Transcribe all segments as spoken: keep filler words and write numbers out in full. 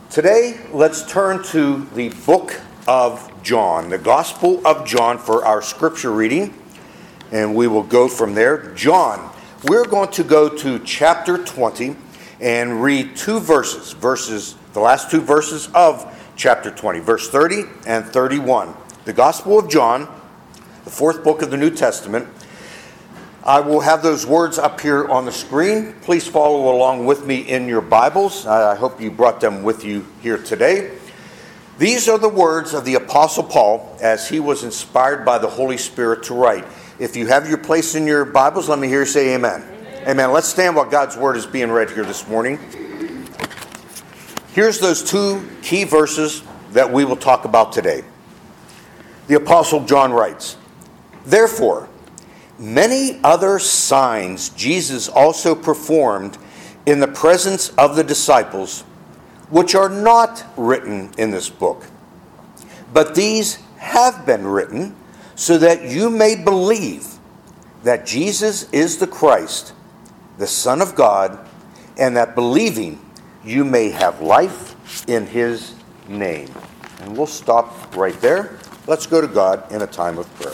Today, let's turn to the book of John, the Gospel of John for our scripture reading, and we will go from there. John, we're going to go to chapter twenty and read two verses, verses, the last two verses of chapter twenty, verse thirty and thirty-one. The Gospel of John, the fourth book of the New Testament. I will have those words up here on the screen. Please follow along with me in your Bibles. I hope you brought them with you here today. These are the words of the Apostle Paul as he was inspired by the Holy Spirit to write. If you have your place in your Bibles, let me hear you say amen. Amen. Amen. Let's stand while God's word is being read here this morning. Here's those two key verses that we will talk about today. The Apostle John writes, "Therefore, many other signs Jesus also performed in the presence of the disciples, which are not written in this book. But these have been written so that you may believe that Jesus is the Christ, the Son of God, and that believing you may have life in his name." And we'll stop right there. Let's go to God in a time of prayer.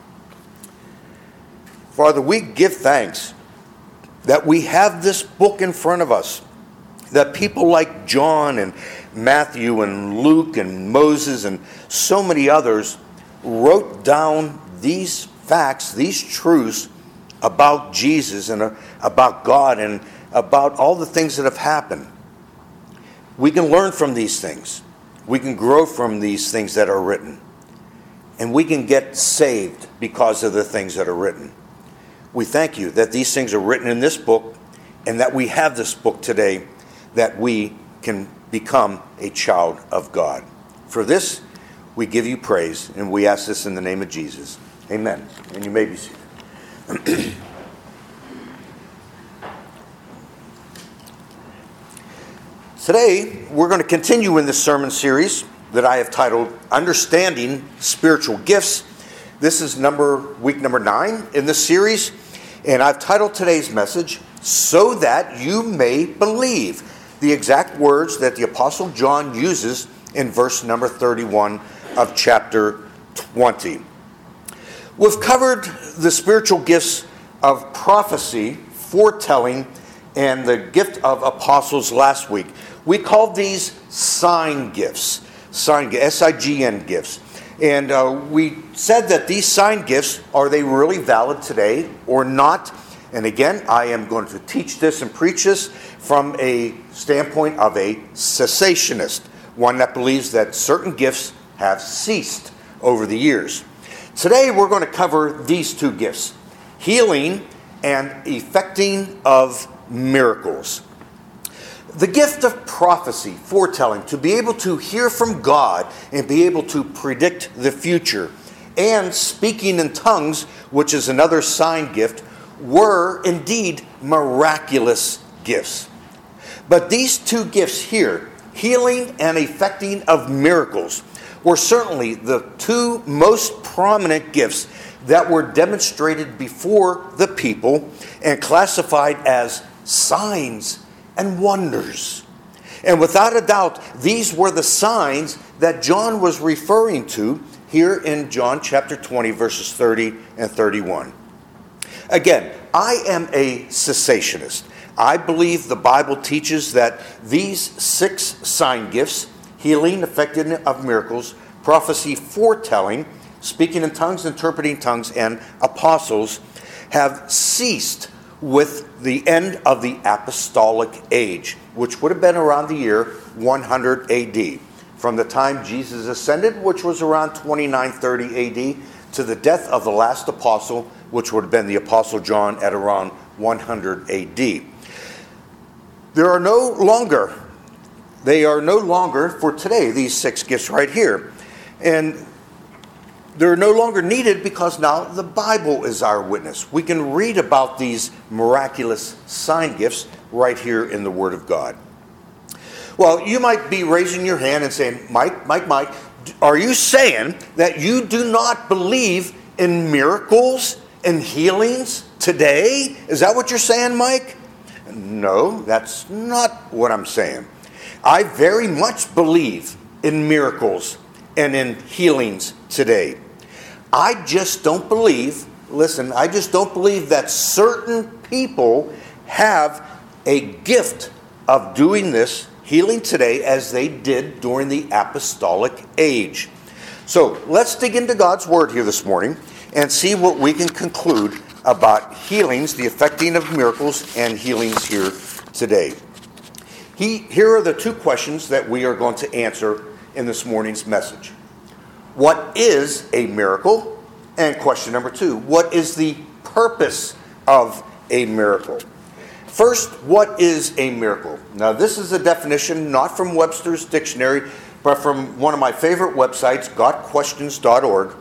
Father, we give thanks that we have this book in front of us, that people like John and Matthew and Luke and Moses and so many others wrote down these facts, these truths about Jesus and about God and about all the things that have happened. We can learn from these things. We can grow from these things that are written. And we can get saved because of the things that are written. We thank you that these things are written in this book and that we have this book today that we can become a child of God. For this, we give you praise and we ask this in the name of Jesus. Amen. And you may be seated. Today, we're going to continue in this sermon series that I have titled Understanding Spiritual Gifts. This is number week number nine in this series, and I've titled today's message, "So That You May Believe," the exact words that the Apostle John uses in verse number thirty-one of chapter twenty. We've covered the spiritual gifts of prophecy, foretelling, and the gift of apostles last week. We called these sign gifts, sign S I G N gifts. And uh, we said that these sign gifts, are they really valid today or not? And again, I am going to teach this and preach this from a standpoint of a cessationist, one that believes that certain gifts have ceased over the years. Today, we're going to cover these two gifts, healing and effecting of miracles. The gift of prophecy, foretelling, to be able to hear from God and be able to predict the future, and speaking in tongues, which is another sign gift, were indeed miraculous gifts. But these two gifts here, healing and effecting of miracles, were certainly the two most prominent gifts that were demonstrated before the people and classified as signs and wonders. And without a doubt, these were the signs that John was referring to here in John chapter twenty, verses thirty and thirty-one. Again, I am a cessationist. I believe the Bible teaches that these six sign gifts, healing, effecting of miracles, prophecy, foretelling, speaking in tongues, interpreting tongues, and apostles, have ceased with the end of the apostolic age, which would have been around the year one hundred A D. From the time Jesus ascended, which was around twenty-nine thirty A D, to the death of the last apostle, which would have been the Apostle John at around one hundred A D. There are no longer, they are no longer for today, these six gifts right here. And they're no longer needed because now the Bible is our witness. We can read about these miraculous sign gifts right here in the Word of God. Well, you might be raising your hand and saying, Mike, Mike, Mike, are you saying that you do not believe in miracles and healings today? Is that what you're saying, Mike? No, that's not what I'm saying. I very much believe in miracles and in healings today. I just don't believe, listen, I just don't believe that certain people have a gift of doing this healing today as they did during the apostolic age. So let's dig into God's word here this morning and see what we can conclude about healings, the effecting of miracles and healings here today. He, here are the two questions that we are going to answer in this morning's message. What is a miracle? And question number two, what is the purpose of a miracle? First, what is a miracle? Now, this is a definition not from Webster's Dictionary, but from one of my favorite websites, got questions dot org.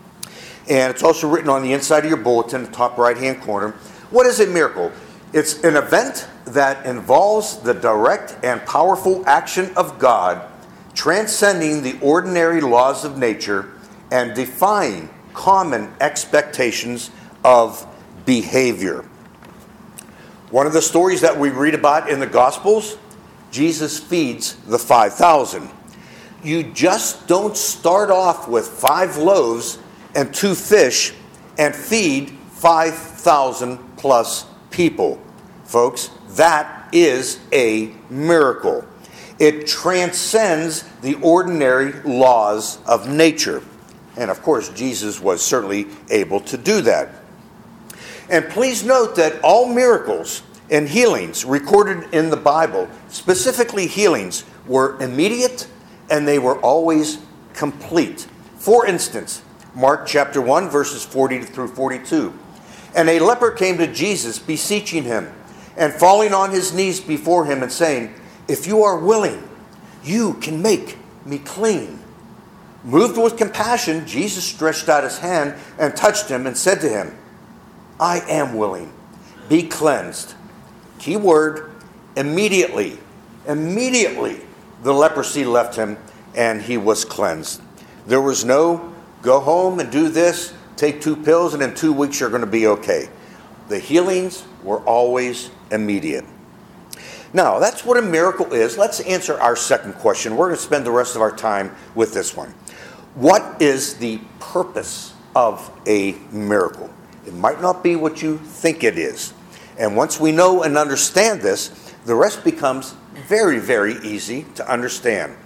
And it's also written on the inside of your bulletin, the top right-hand corner. What is a miracle? It's an event that involves the direct and powerful action of God, transcending the ordinary laws of nature and defying common expectations of behavior. One of the stories that we read about in the Gospels, Jesus feeds the five thousand. You just don't start off with five loaves and two fish and feed five thousand plus people. Folks, that is a miracle. It transcends the ordinary laws of nature. And of course, Jesus was certainly able to do that. And please note that all miracles and healings recorded in the Bible, specifically healings, were immediate and they were always complete. For instance, Mark chapter one, verses forty through forty-two. And a leper came to Jesus, beseeching him, and falling on his knees before him and saying, "If you are willing, you can make me clean." Moved with compassion, Jesus stretched out his hand and touched him and said to him, "I am willing. Be cleansed." Key word, immediately. Immediately the leprosy left him and he was cleansed. There was no go home and do this, take two pills, and in two weeks you're going to be okay. The healings were always immediate. Now, that's what a miracle is. Let's answer our second question. We're going to spend the rest of our time with this one. What is the purpose of a miracle? It might not be what you think it is. And once we know and understand this, the rest becomes very, very easy to understand.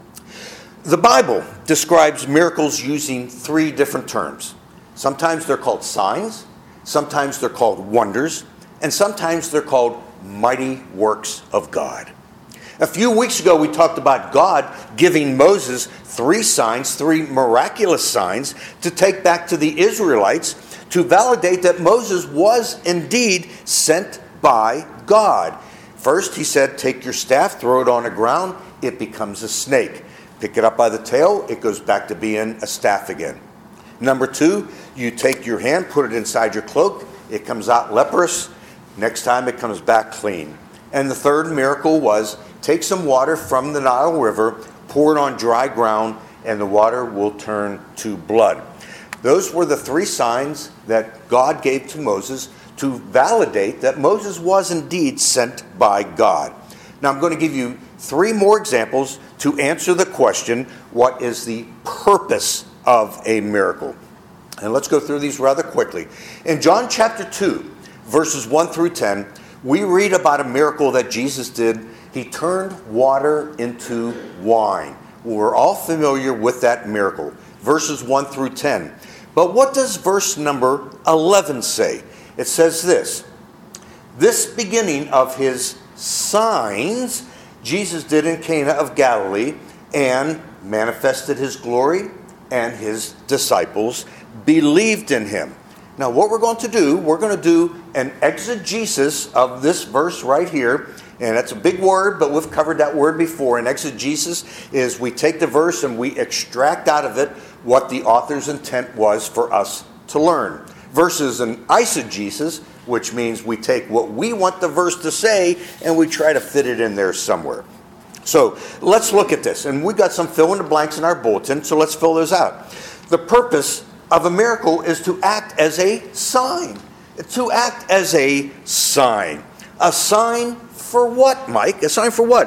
The Bible describes miracles using three different terms. Sometimes they're called signs, sometimes they're called wonders, and sometimes they're called mighty works of God. A few weeks ago, we talked about God giving Moses three signs, three miraculous signs, to take back to the Israelites to validate that Moses was indeed sent by God. First, he said, take your staff, throw it on the ground, it becomes a snake. Pick it up by the tail, it goes back to being a staff again. Number two, you take your hand, put it inside your cloak, it comes out leprous. Next time it comes back clean. And the third miracle was take some water from the Nile River, pour it on dry ground, and the water will turn to blood. Those were the three signs that God gave to Moses to validate that Moses was indeed sent by God. Now I'm going to give you three more examples to answer the question, what is the purpose of a miracle? And let's go through these rather quickly. In John chapter two, verses one through ten, we read about a miracle that Jesus did. He turned water into wine. We're all familiar with that miracle. Verses one through ten. But what does verse number eleven say? It says this, "This beginning of his signs Jesus did in Cana of Galilee and manifested his glory, and his disciples believed in him." Now what we're going to do, we're going to do an exegesis of this verse right here. And that's a big word, but we've covered that word before. And exegesis is we take the verse and we extract out of it what the author's intent was for us to learn. Versus an eisegesis, which means we take what we want the verse to say and we try to fit it in there somewhere. So let's look at this. And we've got some fill in the blanks in our bulletin, so let's fill those out. The purpose of a miracle is to act as a sign. To act as a sign. A sign for what, Mike? A sign for what?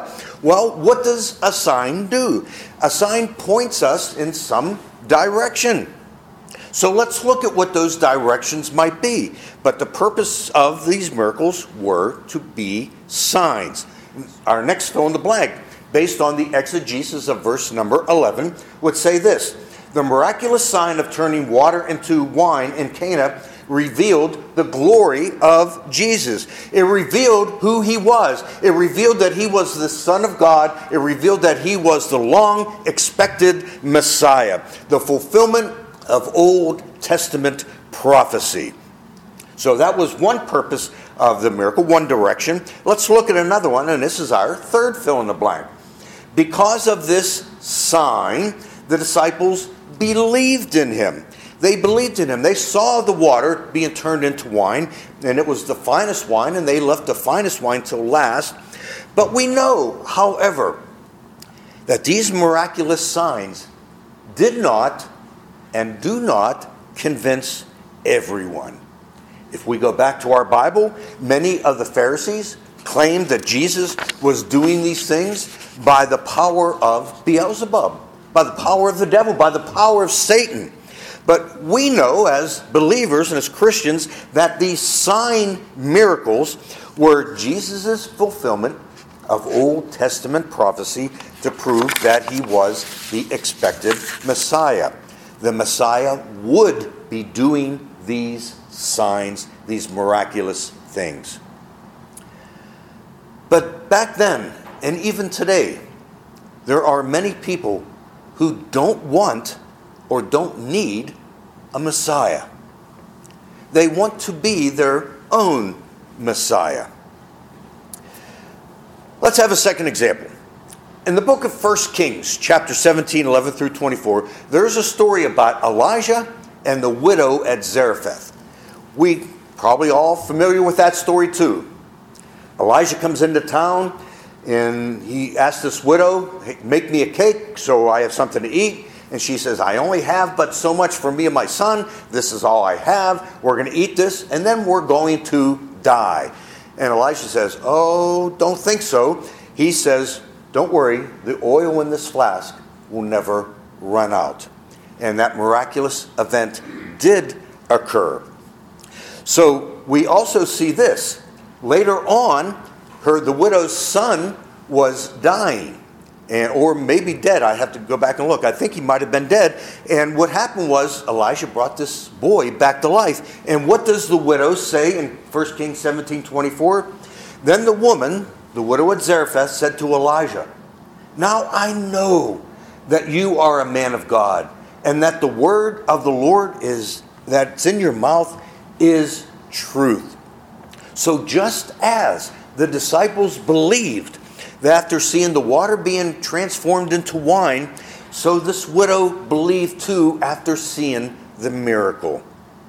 Well, what does a sign do? A sign points us in some direction. So let's look at what those directions might be. But the purpose of these miracles were to be signs. Our next fill in the blank, based on the exegesis of verse number eleven, would say this: the miraculous sign of turning water into wine in Cana revealed the glory of Jesus. It revealed who he was. It revealed that he was the Son of God. It revealed that he was the long-expected Messiah, the fulfillment of Old Testament prophecy. So that was one purpose of the miracle, one direction. Let's look at another one, and this is our third fill in the blank. Because of this sign, the disciples believed in him. They believed in him. They saw the water being turned into wine, and it was the finest wine, and they left the finest wine till last. But we know, however, that these miraculous signs did not and do not convince everyone. If we go back to our Bible, many of the Pharisees claimed that Jesus was doing these things by the power of Beelzebub, by the power of the devil, by the power of Satan. But we know as believers and as Christians that these sign miracles were Jesus' fulfillment of Old Testament prophecy to prove that he was the expected Messiah. The Messiah would be doing these signs, these miraculous things. But back then, and even today, there are many people who don't want or don't need a Messiah. They want to be their own Messiah. Let's have a second example. In the book of First Kings, chapter seventeen, eleven through twenty-four, there's a story about Elijah and the widow at Zarephath. We probably all familiar with that story too. Elijah comes into town and he asks this widow, hey, make me a cake so I have something to eat. And she says, I only have but so much for me and my son. This is all I have. We're going to eat this, and then we're going to die. And Elisha says, oh, don't think so. He says, don't worry, the oil in this flask will never run out. And that miraculous event did occur. So we also see this. Later on, her the widow's son was dying. And, or maybe dead. I have to go back and look. I think he might have been dead. And what happened was Elijah brought this boy back to life. And what does the widow say in First Kings seventeen twenty-four? Then the woman, the widow at Zarephath, said to Elijah, now I know that you are a man of God, and that the word of the Lord is that's in your mouth is truth. So just as the disciples believed that after seeing the water being transformed into wine, so this widow believed too after seeing the miracle.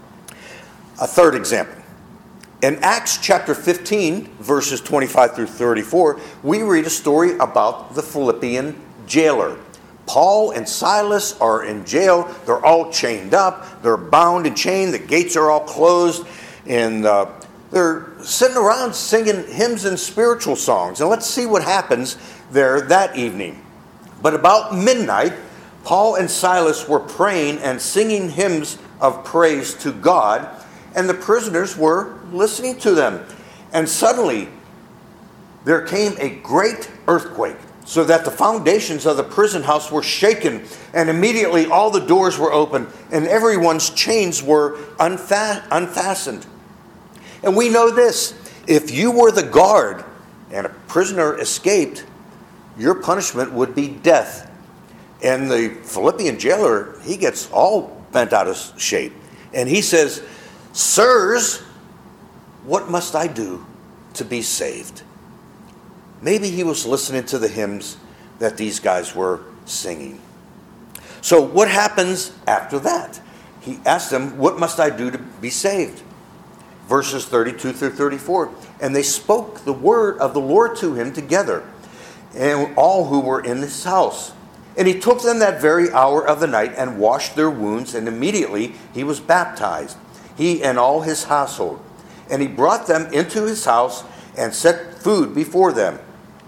A third example. In Acts chapter fifteen, verses twenty-five through thirty-four, we read a story about the Philippian jailer. Paul and Silas are in jail. They're all chained up. They're bound and chained. The gates are all closed. And uh, they're sitting around singing hymns and spiritual songs. And let's see what happens there that evening. But about midnight, Paul and Silas were praying and singing hymns of praise to God, and the prisoners were listening to them. And suddenly, there came a great earthquake, so that the foundations of the prison house were shaken, and immediately all the doors were opened, and everyone's chains were unfa- unfastened. And we know this, if you were the guard and a prisoner escaped, your punishment would be death. And the Philippian jailer, he gets all bent out of shape. And he says, sirs, what must I do to be saved? Maybe he was listening to the hymns that these guys were singing. So what happens after that? He asked them, what must I do to be saved? Verses thirty-two through thirty-four. And they spoke the word of the Lord to him together, and all who were in his house. And he took them that very hour of the night and washed their wounds, and immediately he was baptized, he and all his household. And he brought them into his house and set food before them.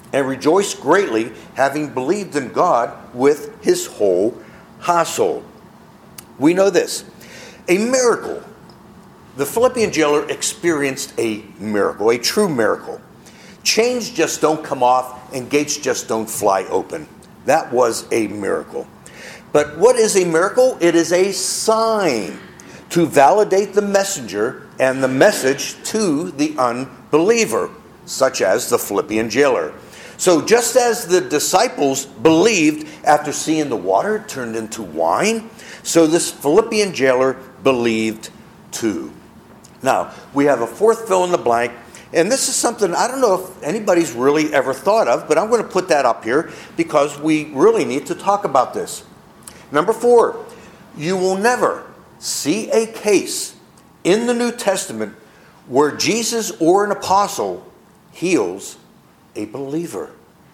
and rejoiced greatly, having believed in God with his whole household. We know this. A miracle. The Philippian jailer experienced a miracle, a true miracle. Chains just don't come off and gates just don't fly open. That was a miracle. But what is a miracle? It is a sign to validate the messenger and the message to the unbeliever, such as the Philippian jailer. So just as the disciples believed after seeing the water turned into wine, so this Philippian jailer believed too. Now, we have a fourth fill in the blank, and this is something I don't know if anybody's really ever thought of, but I'm going to put that up here because we really need to talk about this. Number four, you will never see a case in the New Testament where Jesus or an apostle heals a believer.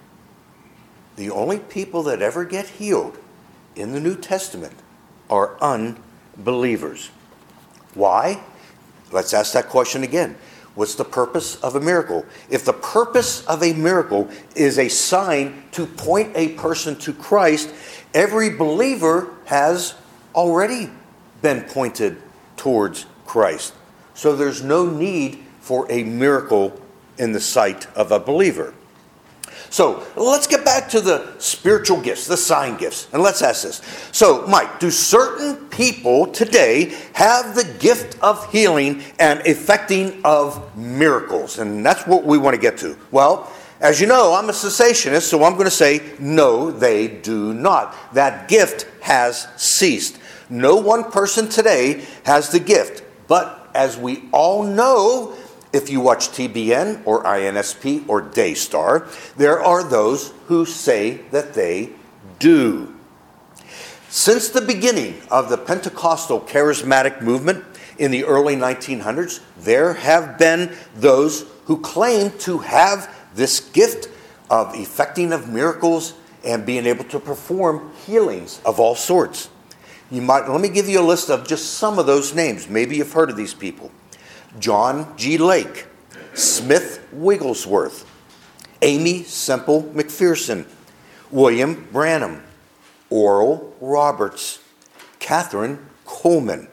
The only people that ever get healed in the New Testament are unbelievers. Why? Let's ask that question again. What's the purpose of a miracle? If the purpose of a miracle is a sign to point a person to Christ, every believer has already been pointed towards Christ. So there's no need for a miracle in the sight of a believer. So let's get back to the spiritual gifts, the sign gifts, and let's ask this. So, Mike, do certain people today have the gift of healing and effecting of miracles? And that's what we want to get to. Well, as you know, I'm a cessationist, so I'm going to say, no, they do not. That gift has ceased. No one person today has the gift. But as we all know, if you watch T B N or I N S P or Daystar, there are those who say that they do. Since the beginning of the Pentecostal charismatic movement in the early nineteen hundreds, there have been those who claim to have this gift of effecting of miracles and being able to perform healings of all sorts. You might let me give you a list of just some of those names. Maybe you've heard of these people. John G. Lake, Smith Wigglesworth, Amy Semple McPherson, William Branham, Oral Roberts, Catherine Coleman,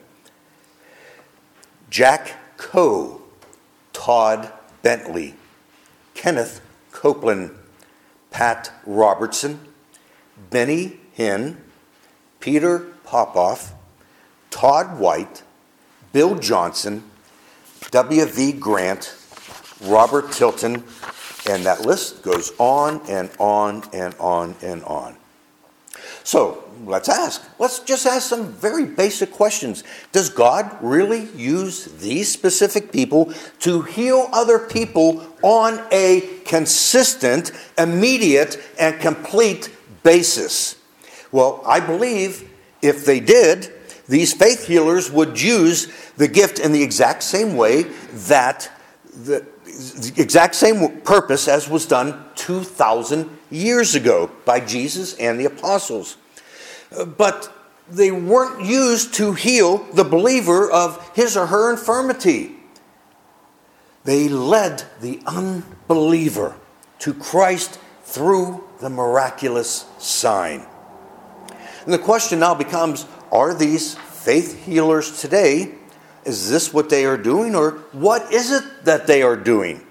Jack Coe, Todd Bentley, Kenneth Copeland, Pat Robertson, Benny Hinn, Peter Popoff, Todd White, Bill Johnson, W V Grant, Robert Tilton, and that list goes on and on and on and on. So let's ask. Let's just ask some very basic questions. Does God really use these specific people to heal other people on a consistent, immediate, and complete basis? Well, I believe if they did, these faith healers would use the gift in the exact same way that the, the exact same purpose as was done two thousand years ago by Jesus and the apostles. But they weren't used to heal the believer of his or her infirmity. They led the unbeliever to Christ through the miraculous sign. And the question now becomes, are these faith healers today, is this what they are doing, or what is it that they are doing?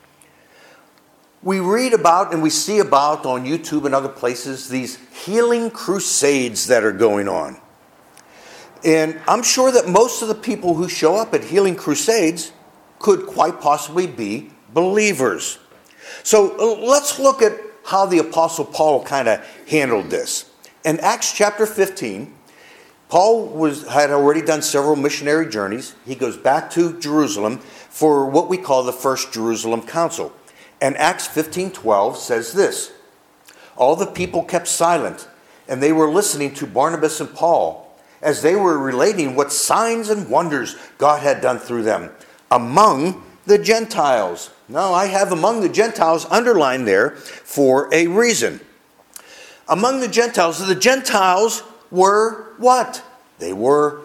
We read about and we see about on YouTube and other places these healing crusades that are going on. And I'm sure that most of the people who show up at healing crusades could quite possibly be believers. So let's look at how the Apostle Paul kind of handled this. In Acts chapter fifteen, Paul was, had already done several missionary journeys. He goes back to Jerusalem for what we call the First Jerusalem Council. And Acts fifteen twelve says this: all the people kept silent, and they were listening to Barnabas and Paul as they were relating what signs and wonders God had done through them among the Gentiles. Now, I have among the Gentiles underlined there for a reason. Among the Gentiles, the Gentiles were what? They were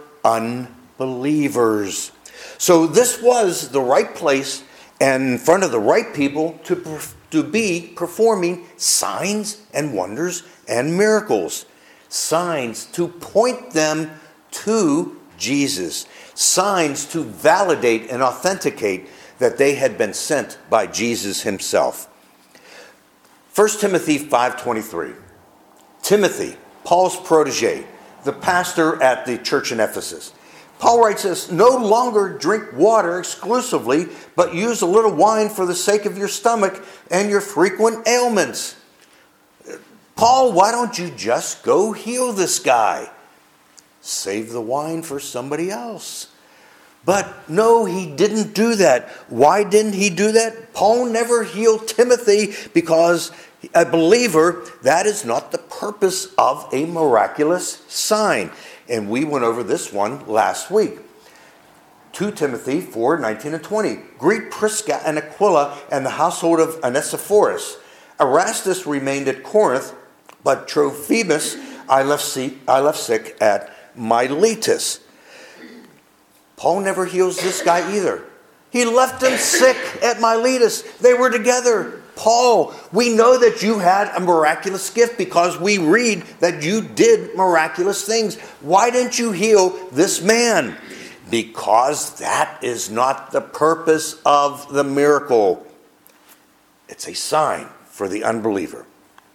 unbelievers. So this was the right place and in front of the right people to, to be performing signs and wonders and miracles. Signs to point them to Jesus. Signs to validate and authenticate that they had been sent by Jesus himself. First Timothy five twenty-three. Timothy, Paul's protege, the pastor at the church in Ephesus. Paul writes this, no longer drink water exclusively, but use a little wine for the sake of your stomach and your frequent ailments. Paul, why don't you just go heal this guy? Save the wine for somebody else. But no, he didn't do that. Why didn't he do that? Paul never healed Timothy because a believer, that is not the purpose of a miraculous sign. And we went over this one last week. Second Timothy four nineteen and twenty. Greet Prisca and Aquila and the household of Onesiphorus. Erastus remained at Corinth, but Trophimus I left, see, I left sick at Miletus. Paul never heals this guy either. He left him sick at Miletus. They were together. Paul, we know that you had a miraculous gift because we read that you did miraculous things. Why didn't you heal this man? Because that is not the purpose of the miracle. It's a sign for the unbeliever.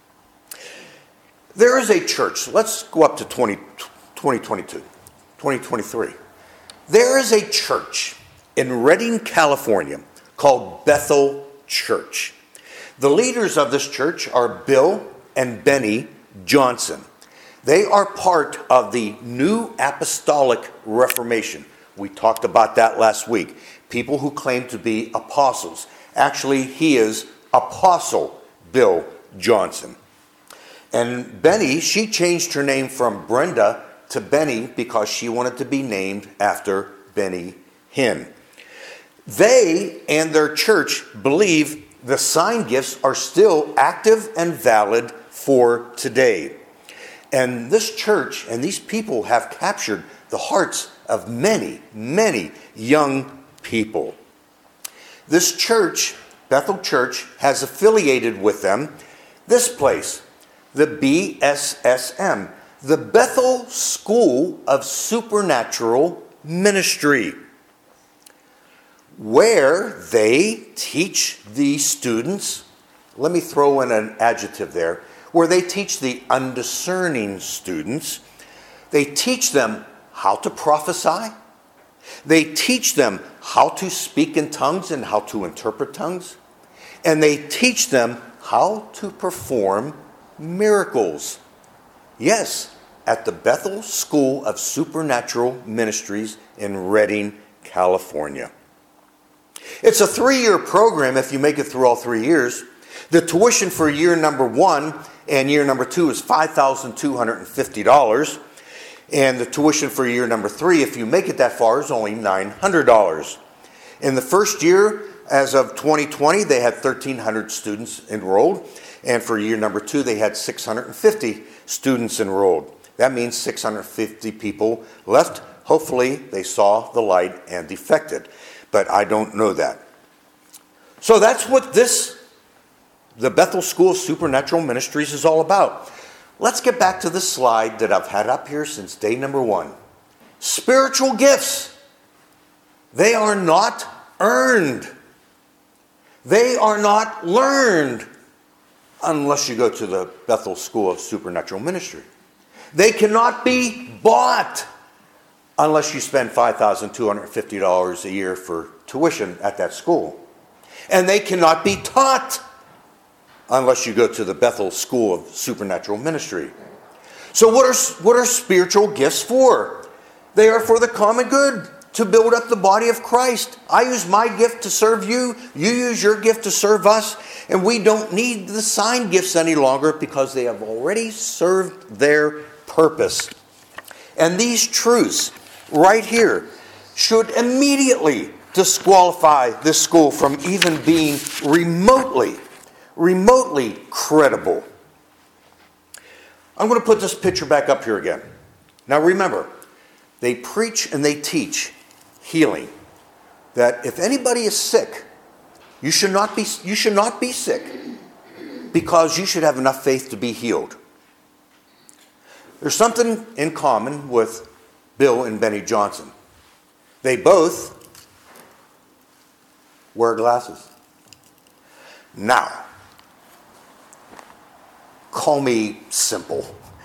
There is a church. Let's go up to twenty twenty-two, twenty twenty-three. There is a church in Redding, California called Bethel Church. The leaders of this church are Bill and Benny Johnson. They are part of the New Apostolic Reformation. We talked about that last week. People who claim to be apostles. Actually, he is Apostle Bill Johnson. And Benny, she changed her name from Brenda to Benny because she wanted to be named after Benny Hinn. They and their church believe the sign gifts are still active and valid for today. And this church and these people have captured the hearts of many, many young people. This church, Bethel Church, has affiliated with them this place, the B S S M, the Bethel School of Supernatural Ministry, where they teach the students, let me throw in an adjective there, where they teach the undiscerning students, they teach them how to prophesy, they teach them how to speak in tongues and how to interpret tongues, and they teach them how to perform miracles. Yes, at the Bethel School of Supernatural Ministries in Redding, California. It's a three-year program if you make it through all three years. The tuition for year number one and year number two is five thousand two hundred fifty dollars. And the tuition for year number three, if you make it that far, is only nine hundred dollars. In the first year, as of twenty twenty, they had thirteen hundred students enrolled. And for year number two, they had six hundred fifty students enrolled. That means six hundred fifty people left. Hopefully, they saw the light and defected. But I don't know that. So that's what this, the Bethel School of Supernatural Ministries, is all about. Let's get back to the slide that I've had up here since day number one. Spiritual gifts. They are not earned. They are not learned unless you go to the Bethel School of Supernatural Ministry. They cannot be bought unless you spend five thousand two hundred fifty dollars a year for tuition at that school. And they cannot be taught unless you go to the Bethel School of Supernatural Ministry. So what are, what are spiritual gifts for? They are for the common good, to build up the body of Christ. I use my gift to serve you. You use your gift to serve us. And we don't need the sign gifts any longer because they have already served their purpose. And these truths right here should immediately disqualify this school from even being remotely, remotely credible. I'm going to put this picture back up here again. Now remember, they preach and they teach healing. That if anybody is sick, you should not be, you should not be sick. because you should have enough faith to be healed. There's something in common with Bill and Benny Johnson. They both wear glasses. Now, call me simple.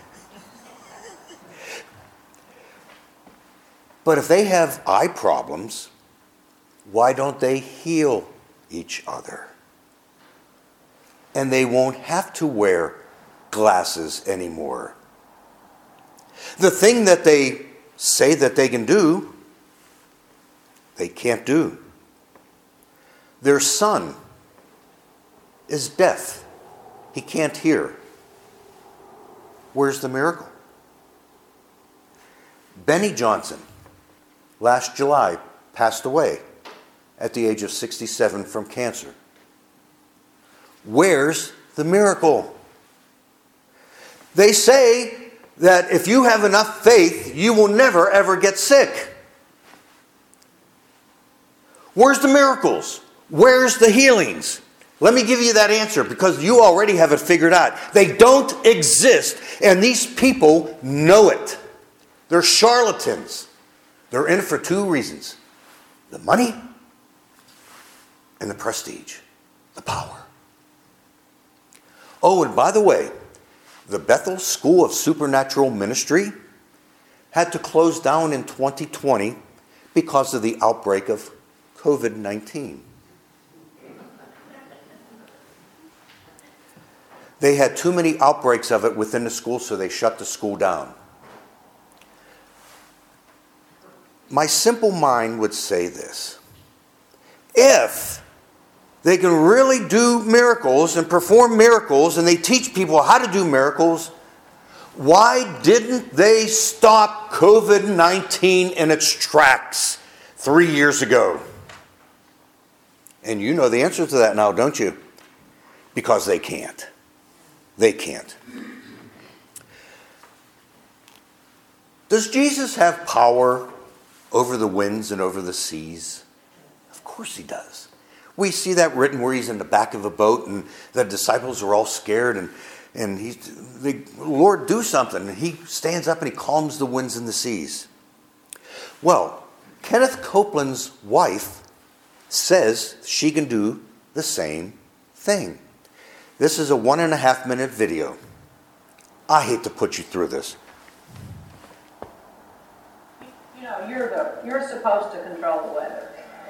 But if they have eye problems, why don't they heal each other? And they won't have to wear glasses anymore. The thing that they say that they can do, they can't do. Their son is deaf. He can't hear. Where's the miracle? Benny Johnson, last July, passed away at the age of sixty-seven from cancer. Where's the miracle? They say that if you have enough faith, you will never ever get sick. Where's the miracles? Where's the healings? Let me give you that answer because you already have it figured out. They don't exist, and these people know it. They're charlatans. They're in for two reasons: the money and the prestige, the power. Oh, and by the way, the Bethel School of Supernatural Ministry had to close down in twenty twenty because of the outbreak of covid nineteen. They had too many outbreaks of it within the school, so they shut the school down. My simple mind would say this: if they can really do miracles and perform miracles, and they teach people how to do miracles, why didn't they stop covid nineteen in its tracks three years ago? And you know the answer to that now, don't you? Because they can't. They can't. Does Jesus have power over the winds and over the seas? Of course he does. We see that written where he's in the back of a boat and the disciples are all scared and, and he's, the Lord, do something. And he stands up and he calms the winds and the seas. Well, Kenneth Copeland's wife says she can do the same thing. This is a one and a half minute video. I hate to put you through this. You know, you're the you're supposed to control the weather.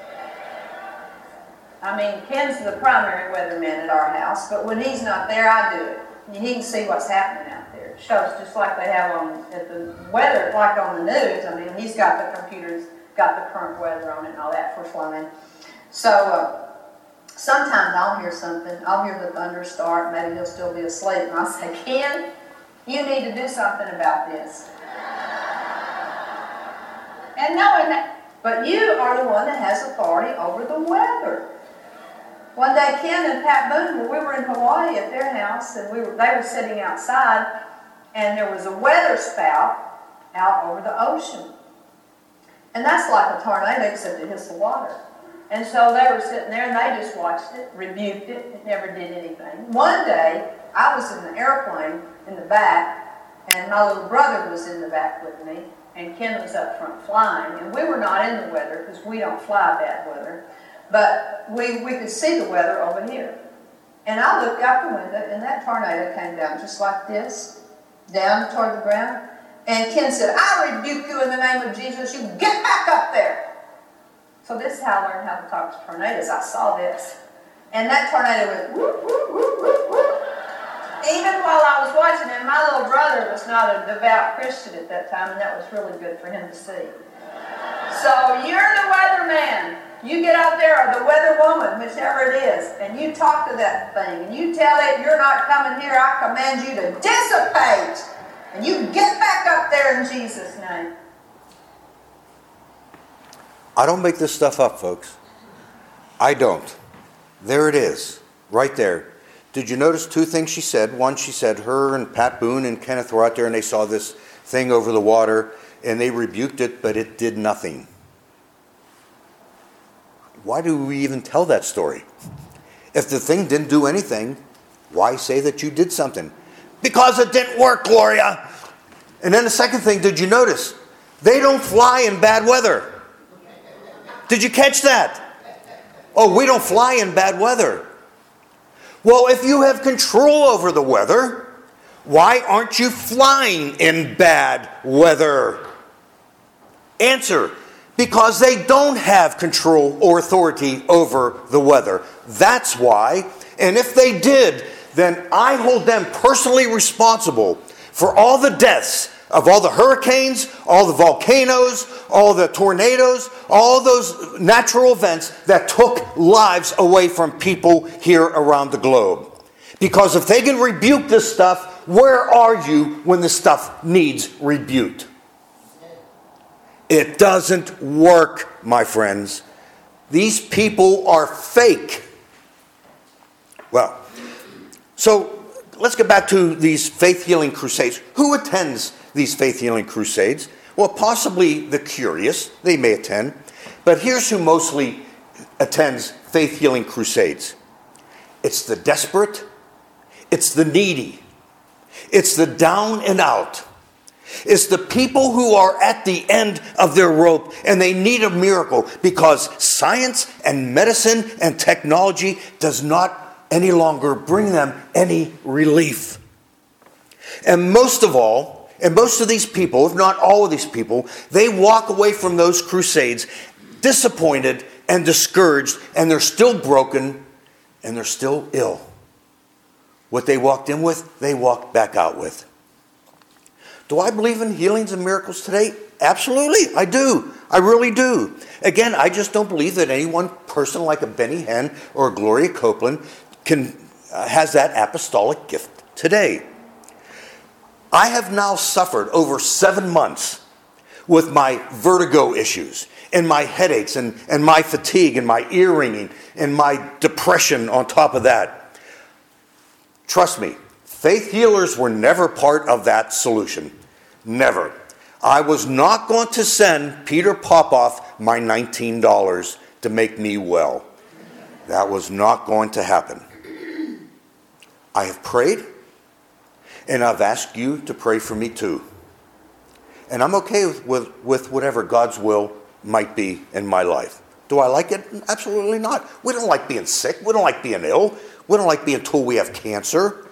I mean, Ken's the primary weatherman at our house, but when he's not there, I do it. And he can see what's happening out there. It shows just like they have on at the weather, like on the news. I mean, he's got the computers, got the current weather on it and all that for flying. So uh, sometimes I'll hear something. I'll hear the thunder start. Maybe he'll still be asleep, and I'll say, "Ken, you need to do something about this." And knowing that, but you are the one that has authority over the weather. One day, Ken and Pat Boone, we were in Hawaii at their house, and we were, they were sitting outside, and there was a weather spout out over the ocean. And that's like a tornado, except it hits the water. And so they were sitting there, and they just watched it, rebuked it. It never did anything. One day, I was in the airplane in the back, and my little brother was in the back with me, and Ken was up front flying. And we were not in the weather, because we don't fly bad weather. But we, we could see the weather over here. And I looked out the window, and that tornado came down just like this, down toward the ground. And Ken said, "I rebuke you in the name of Jesus. You get back up there." So this is how I learned how to talk to tornadoes. I saw this. And that tornado went whoop, whoop, whoop, whoop, whoop. Even while I was watching it, my little brother was not a devout Christian at that time, and that was really good for him to see. So you're the weatherman. You get out there, or the weather woman, whichever it is, and you talk to that thing, and you tell it, "You're not coming here. I command you to dissipate." And you get back up there in Jesus' name. I don't make this stuff up, folks. I don't. There it is, right there. Did you notice two things she said? One, she said her and Pat Boone and Kenneth were out there and they saw this thing over the water and they rebuked it, but it did nothing. Why do we even tell that story? If the thing didn't do anything, Why say that you did something? Because it didn't work, Gloria. And then the second thing, did you notice? They don't fly in bad weather. Did you catch that? Oh, we don't fly in bad weather. Well, if you have control over the weather, why aren't you flying in bad weather? Answer, because they don't have control or authority over the weather. That's why. And if they did, then I hold them personally responsible for all the deaths of all the hurricanes, all the volcanoes, all the tornadoes, all those natural events that took lives away from people here around the globe. Because if they can rebuke this stuff, where are you when the stuff needs rebuked? It doesn't work, my friends. These people are fake. Well, so let's get back to these faith-healing crusades. Who attends these faith-healing crusades? Well, possibly the curious. They may attend. But here's who mostly attends faith-healing crusades. It's the desperate. It's the needy. It's the down and out. It's the people who are at the end of their rope and they need a miracle because science and medicine and technology does not any longer bring them any relief. And most of all, and most of these people, if not all of these people, they walk away from those crusades disappointed and discouraged, and they're still broken and they're still ill. What they walked in with, they walked back out with. Do I believe in healings and miracles today? Absolutely, I do. I really do. Again, I just don't believe that any one person like a Benny Hinn or a Gloria Copeland can uh, has that apostolic gift today. I have now suffered over seven months with my vertigo issues and my headaches and, and my fatigue and my ear ringing and my depression on top of that. Trust me, faith healers were never part of that solution. Never. I was not going to send Peter Popoff my nineteen dollars to make me well. That was not going to happen. I have prayed, and I've asked you to pray for me too. And I'm okay with, with, with whatever God's will might be in my life. Do I like it? Absolutely not. We don't like being sick. We don't like being ill. We don't like being told we have cancer.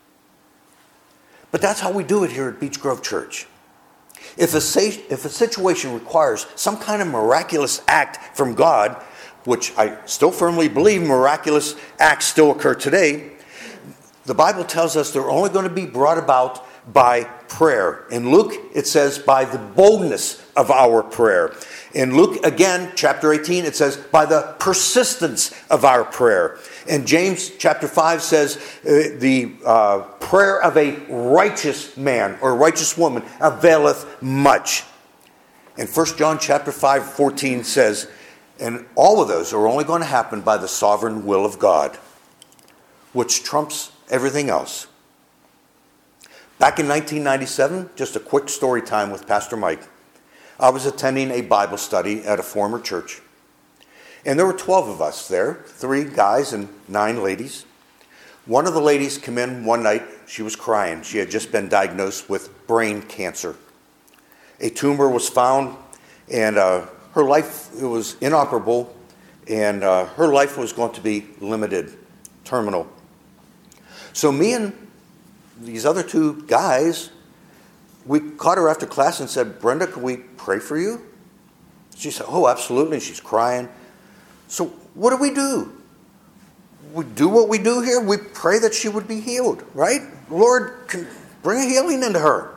But that's how we do it here at Beech Grove Church. If a, if a situation requires some kind of miraculous act from God, which I still firmly believe miraculous acts still occur today, the Bible tells us they're only going to be brought about by prayer. In Luke, it says by the boldness of our prayer. In Luke, again, chapter eighteen, it says by the persistence of our prayer. And James chapter five says uh, the uh, prayer of a righteous man or righteous woman availeth much. And First John chapter five, fourteen says, and all of those are only going to happen by the sovereign will of God, which trumps everything else. Back in nineteen ninety-seven, just a quick story time with Pastor Mike. I was attending a Bible study at a former church. And there were twelve of us there, three guys and nine ladies. One of the ladies came in one night. She was crying. She had just been diagnosed with brain cancer. A tumor was found, and uh, her life it was inoperable, and uh, her life was going to be limited, terminal. So me and these other two guys, we caught her after class and said, Brenda, can we pray for you? She said, oh, absolutely. She's crying. So what do we do? We do what we do here. We pray that she would be healed, right? Lord, can bring a healing into her.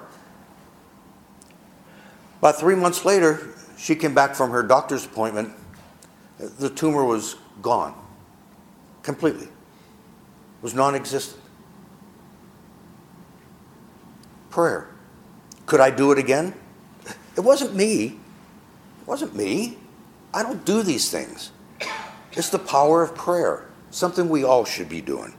About three months later, she came back from her doctor's appointment. The tumor was gone. Completely. It was non-existent. Prayer. Could I do it again? It wasn't me. It wasn't me. I don't do these things. It's the power of prayer. Something we all should be doing.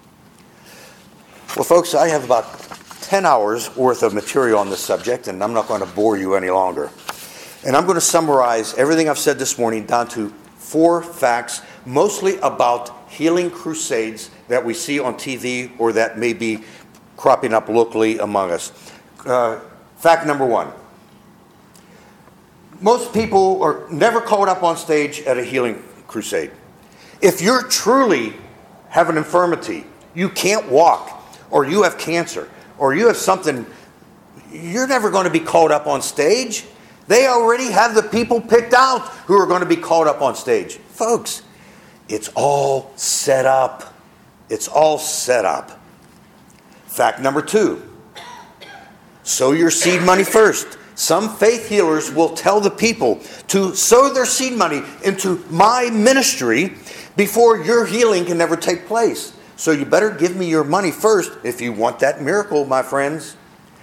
Well, folks, I have about ten hours worth of material on this subject, and I'm not going to bore you any longer. And I'm going to summarize everything I've said this morning down to four facts, mostly about healing crusades that we see on T V or that may be cropping up locally among us. Uh, fact number one. Most people are never called up on stage at a healing crusade. If you're truly have an infirmity, you can't walk, or you have cancer, or you have something, you're never going to be called up on stage. They already have the people picked out who are going to be called up on stage. Folks, it's all set up. It's all set up. Fact number two, sow your seed money first. Some faith healers will tell the people to sow their seed money into my ministry before your healing can ever take place. So you better give me your money first if you want that miracle, my friends.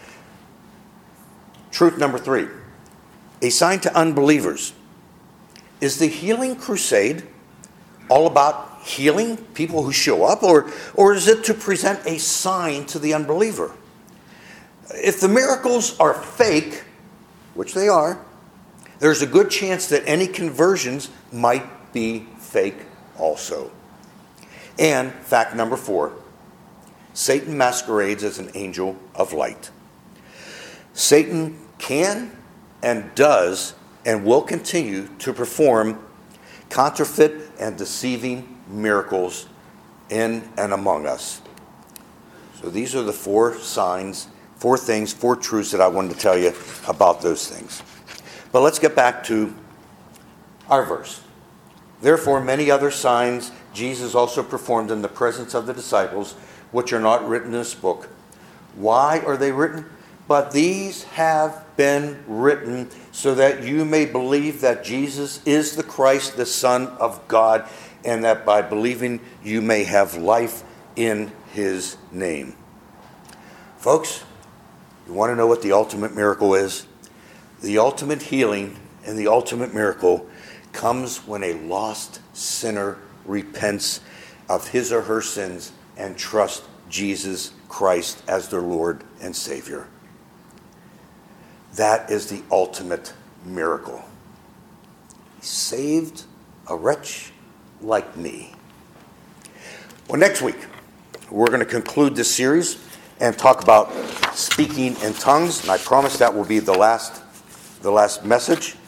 Truth number three, a sign to unbelievers. Is the healing crusade all about healing people who show up, or, or is it to present a sign to the unbeliever? If the miracles are fake, which they are, there's a good chance that any conversions might be fake also. And fact number four, Satan masquerades as an angel of light. Satan can and does and will continue to perform counterfeit and deceiving miracles in and among us. So these are the four signs, four things, four truths that I wanted to tell you about those things. But let's get back to our verse. Therefore, many other signs Jesus also performed in the presence of the disciples, which are not written in this book. Why are they written? But these have been written so that you may believe that Jesus is the Christ, the Son of God, and that by believing you may have life in his name. Folks, you want to know what the ultimate miracle is? The ultimate healing and the ultimate miracle comes when a lost sinner repents of his or her sins and trusts Jesus Christ as their Lord and Savior. That is the ultimate miracle. He saved a wretch like me. Well, next week, we're going to conclude this series and talk about speaking in tongues. And I promise that will be the last, the last message.